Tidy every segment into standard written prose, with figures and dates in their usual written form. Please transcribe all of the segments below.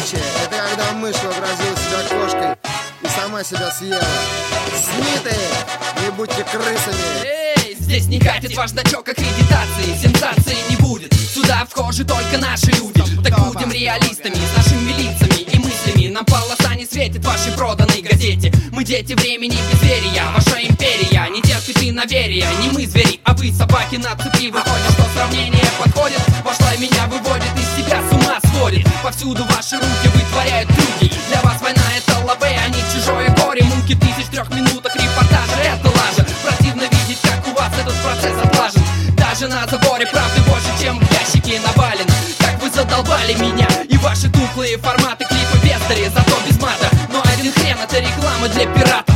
случае — это когда мышь вообразила себя кошкой и сама себя съела. Снитые, не будьте крысами. Здесь не катит ваш значок аккредитации, сенсации не будет. Сюда вхожи только наши люди. Так будем реалистами, с нашими лицами и мыслями. Нам полоса не светит в вашей проданной газете. Мы дети времени безверия, ваша империя не терпит иноверия. Не мы звери, а вы собаки на цепи. Выходит, что сравнение подходит. Вошла и меня выводит из себя, с ума сводит. Повсюду ваши руки вытворяют трюки. Для вас война — это лаве, а не чужое горе. Муки тысяч в 3 минутах репортажа — это лажа. Противно видеть, как у вас этот процесс отлажен. Даже на заборе правды больше, чем в ящике навалено. Как вы задолбали меня и ваши тухлые форматы. Клипы бездари, зато без мата. Но один хрен — это реклама для пиратов.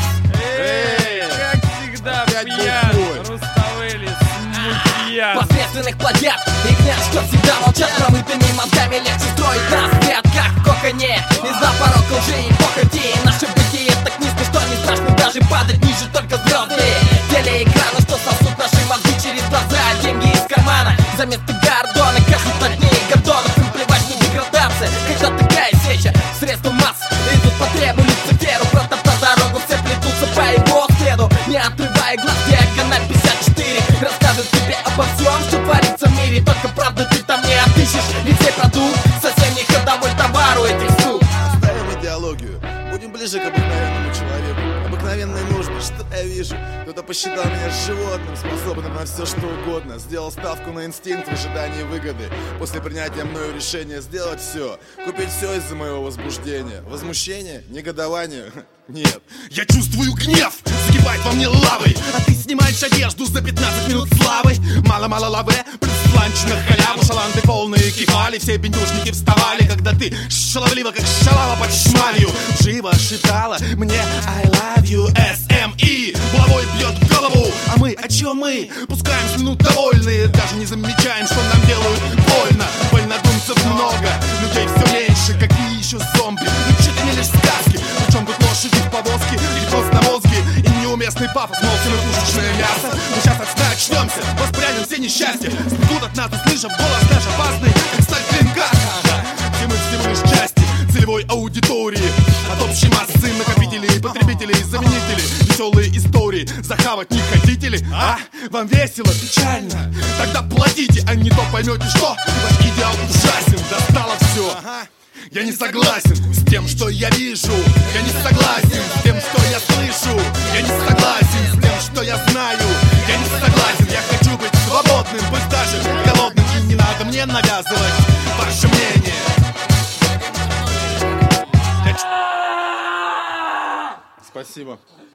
Как всегда пьян, Руставели, смутьян. Посредственных плагиат и гнят, что всегда молчат. Промытыми мозгами легче строить нас свет, как в коконе. Из-за порог лжи и похоти наше бытие так низко, что не страшно даже падать ниже, только звезды. Телеэкраны, что сосут наши мозги через глаза. Деньги из кармана за место Гордона. Кажут над ней Гордонов, им плевать, не деградация. Когда такая сеча, средства масс идут по требу Люциферу. Протоптав дорогу, все плетутся по его следу. Не отрывая глаз, диагональ 54 расскажет тебе обо всем, что творится в мире. Только правду ты там не отыщешь, ведь все продукт совсем не ходовой товар у этих сук. Оставим идеологию, будем ближе к обыкновенному человеку. Обыкновенные нужды, что я вижу? Кто-то посчитал меня животным, способным на все что угодно. Сделал ставку на инстинкт в ожидании выгоды. После принятия мною решения сделать все, купить все из-за моего возбуждения. Возмущение? Негодование? Нет. Я чувствую гнев, закипает во мне лавой. А ты снимаешь одежду за 15 минут славы. Мало-мало лаве, плюс ланч на халяву. Шаланды полные кефали, все бендюшники вставали. Когда ты шаловливо, как шалава под шмалью, живо шептала мне I love you, SME. Булавой бьет в голову, а мы, о чем мы? Пускаем слюну довольные, даже не замечаем, что нам делают больно. Больнодумцев много, людей все меньше. Какие еще зомби? Ну че ты не лишь сказки? Причем тут лошади в повозке или просто мозги? И неуместный пафос, мол, все мы пушечное мясо. Мы сейчас от сна очнемся, воспрянем все несчастья. Сбегут от нас, услышав голос наш опасный, как сталь клинка. Все мы всего лишь части целевой аудитории. От общей массы накопителей, потребителей, заменителей. Веселые истории захавать не хотите ли? А? Вам весело, печально? Тогда платите, а не то поймете, что ваш идеал ужасен. Достало все. Я не согласен с тем, что я вижу. Я не согласен с тем, что я слышу. Я не согласен с тем, что я знаю. Я не согласен, я хочу быть свободным, пусть даже голодным. И не надо мне навязывать ваше мнение. Спасибо.